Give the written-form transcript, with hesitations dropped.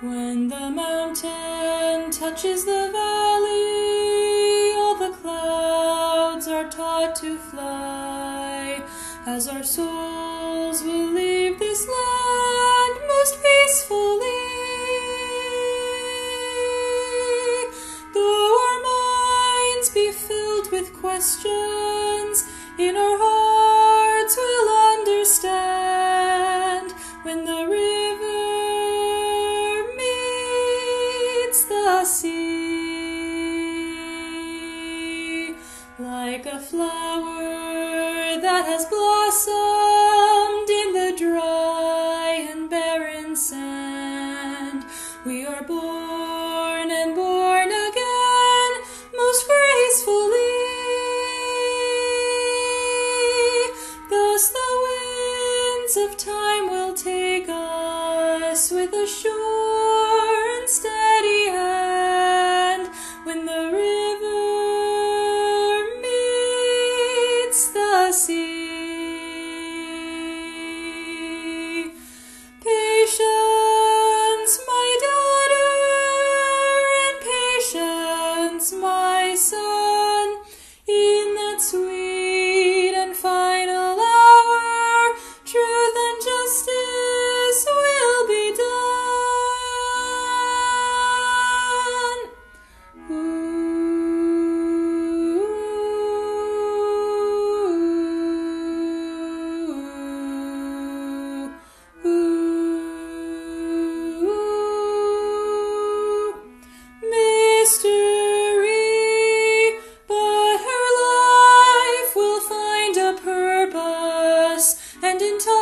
When the mountain touches the valley, all the clouds are taught to fly, as our souls will leave this land most peacefully. Though our minds be filled with questions, in our hearts we'll understand when the river meets the sea. Like a flower that has blossomed in the dry and barren sand, we are born and born again most gracefully. Thus the winds of time will take us with a sure and steady hand when the river meets the sea. Patience, my daughter, and patience, my son, in that sweet and final hour, truth and justice will be done. Mystery, but her life will find a purpose, and in time